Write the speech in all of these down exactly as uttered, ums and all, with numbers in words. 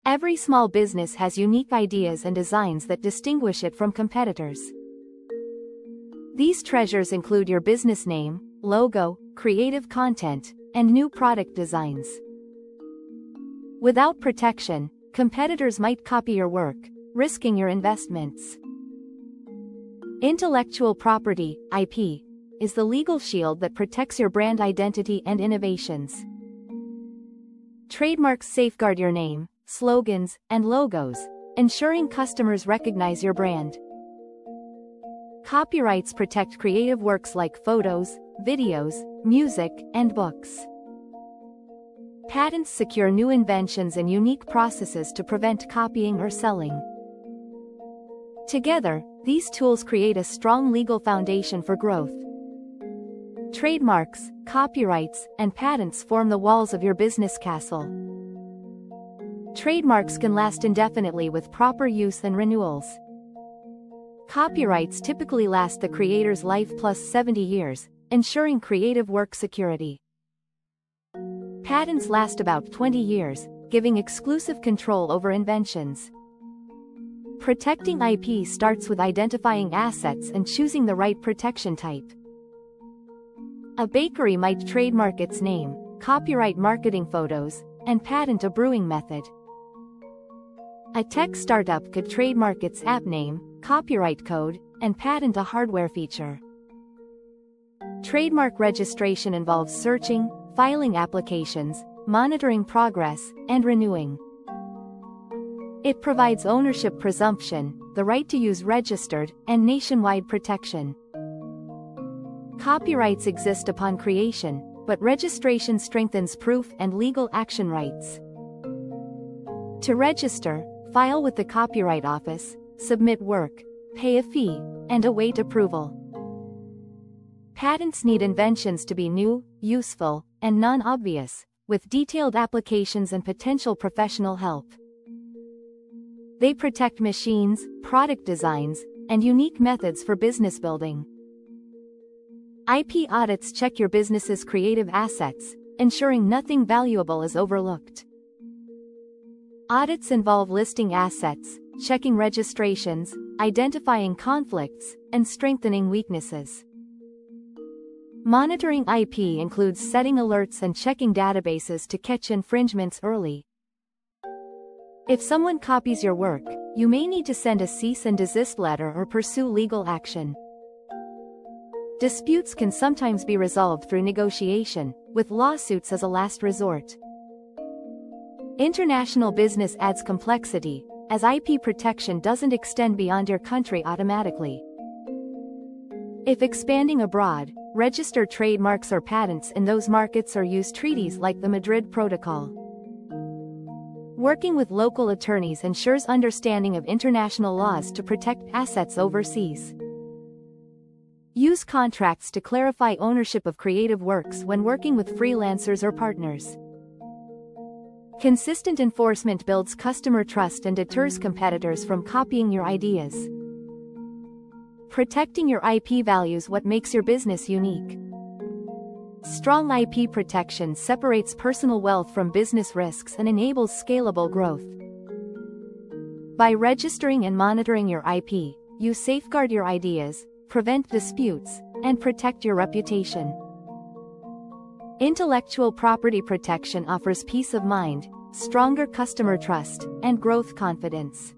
Every small business has unique ideas and designs that distinguish it from competitors. These treasures include your business name, logo, creative content, and new product designs. Without protection, competitors might copy your work, risking your investments. Intellectual property, I P, is the legal shield that protects your brand identity and innovations. Trademarks safeguard your name, slogans, and logos, ensuring customers recognize your brand. Copyrights protect creative works like photos, videos, music, and books. Patents secure new inventions and unique processes to prevent copying or selling. Together, these tools create a strong legal foundation for growth. Trademarks, copyrights, and patents form the walls of your business castle. Trademarks can last indefinitely with proper use and renewals. Copyrights typically last the creator's life plus seventy years, ensuring creative work security. Patents last about twenty years, giving exclusive control over inventions. Protecting I P starts with identifying assets and choosing the right protection type. A bakery might trademark its name, copyright marketing photos, and patent a brewing method. A tech startup could trademark its app name, copyright code, and patent a hardware feature. Trademark registration involves searching, filing applications, monitoring progress, and renewing. It provides ownership presumption, the right to use registered, and nationwide protection. Copyrights exist upon creation, but registration strengthens proof and legal action rights. To register, file with the Copyright Office, submit work, pay a fee, and await approval. Patents need inventions to be new, useful, and non-obvious, with detailed applications and potential professional help. They protect machines, product designs, and unique methods for business building. I P audits check your business's creative assets, ensuring nothing valuable is overlooked. Audits involve listing assets, checking registrations, identifying conflicts, and strengthening weaknesses. Monitoring I P includes setting alerts and checking databases to catch infringements early. If someone copies your work, you may need to send a cease and desist letter or pursue legal action. Disputes can sometimes be resolved through negotiation, with lawsuits as a last resort. International business adds complexity, as I P protection doesn't extend beyond your country automatically. If expanding abroad, register trademarks or patents in those markets or use treaties like the Madrid Protocol. Working with local attorneys ensures understanding of international laws to protect assets overseas. Use contracts to clarify ownership of creative works when working with freelancers or partners. Consistent enforcement builds customer trust and deters competitors from copying your ideas. Protecting your I P values what makes your business unique. Strong I P protection separates personal wealth from business risks and enables scalable growth. By registering and monitoring your I P, you safeguard your ideas, prevent disputes, and protect your reputation. Intellectual property protection offers peace of mind, stronger customer trust, and growth confidence.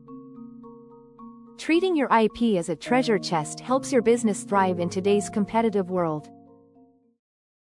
Treating your I P as a treasure chest helps your business thrive in today's competitive world.